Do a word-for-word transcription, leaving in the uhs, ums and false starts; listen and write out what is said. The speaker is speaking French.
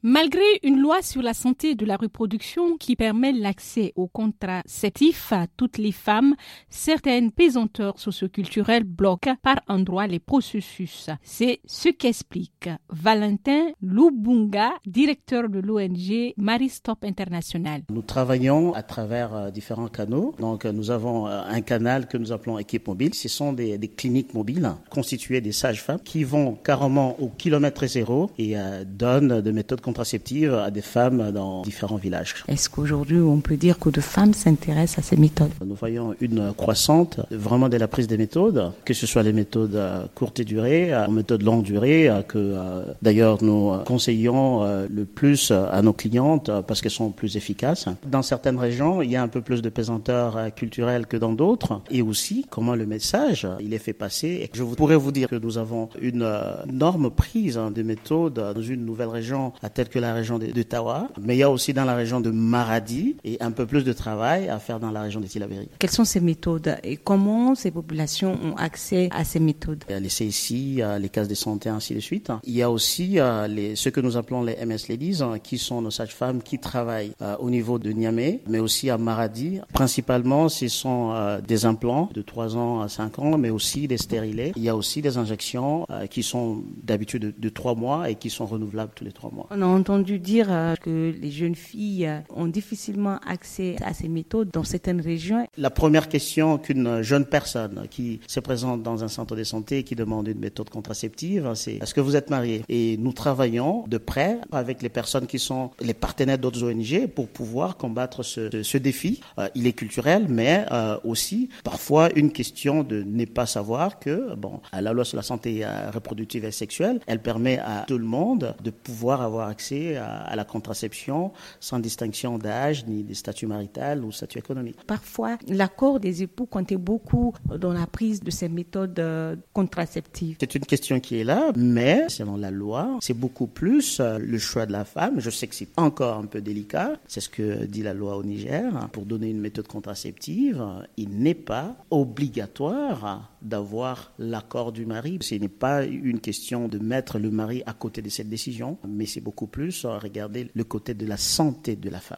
Malgré une loi sur la santé de la reproduction qui permet l'accès aux contraceptifs à toutes les femmes, certaines pesanteurs socioculturelles bloquent par endroits les processus. C'est ce qu'explique Valentin Lubunga, directeur de l'O N G Marie Stop International. Nous travaillons à travers euh, différents canaux. Donc nous avons euh, un canal que nous appelons équipe mobile. Ce sont des, des cliniques mobiles constituées des sages-femmes qui vont carrément au kilomètre zéro et euh, donnent des méthodes contraceptives à des femmes dans différents villages. Est-ce qu'aujourd'hui on peut dire que de femmes s'intéressent à ces méthodes? Nous voyons une croissante vraiment de la prise des méthodes, que ce soit les méthodes euh, courte durée, euh, méthodes longue durée, euh, que euh, d'ailleurs nous conseillons euh, le plus à nos clientes euh, parce qu'elles sont plus efficaces. Dans certaines régions, il y a un peu plus de pesanteur euh, culturelle que dans d'autres, et aussi comment le message il est fait passer. Je pourrais vous dire que nous avons une euh, énorme prise hein, de méthodes dans une nouvelle région, telle que la région de, de Tawa, mais il y a aussi dans la région de Maradi et un peu plus de travail à faire dans la région de Tillabéri. Quelles sont ces méthodes et comment ces populations ont accès à ces méthodes? Il y a les C S I, les cases de santé, ainsi de suite. Il y a aussi euh, les, ce que nous appelons les M S Ladies, hein, qui sont nos sages-femmes qui travaillent euh, au niveau de Niamey, mais aussi à Maradi. Principalement, ce sont euh, des implants de trois ans à cinq ans, mais aussi des stérilés. Il y a aussi des injections euh, qui sont d'habitude de, de trois mois et qui sont renouvelables tous les trois mois. On a entendu dire euh, que les jeunes filles euh, ont difficilement accès à ces méthodes dans certaines régions. La première question qu'une jeune personne qui se présente dans un centre de santé et qui demande une méthode contraceptive, c'est est-ce que vous êtes marié? Et nous travaillons de près avec les personnes qui sont les partenaires d'autres O N G pour pouvoir combattre ce, ce, ce défi. Euh, il est culturel, mais euh, aussi parfois une question de ne pas savoir que bon, la loi sur la santé reproductive et sexuelle, elle permet à tout le monde de pouvoir avoir accès à, à la contraception sans distinction d'âge, ni de statut marital ou statut économique. Parfois, l'accord des époux comptait beaucoup dans la prise de ces méthodes euh, contraceptives. C'est une question qui est là, mais selon la loi, c'est beaucoup plus euh, le choix de la femme. Je sais que c'est encore un peu délicat, c'est ce que dit la loi au Niger. Pour donner une méthode contraceptive, il n'est pas obligatoire d'avoir l'accord du mari. Ce n'est pas une question de mettre le mari à côté de cette décision, mais c'est beaucoup plus regarder le côté de la santé de la femme.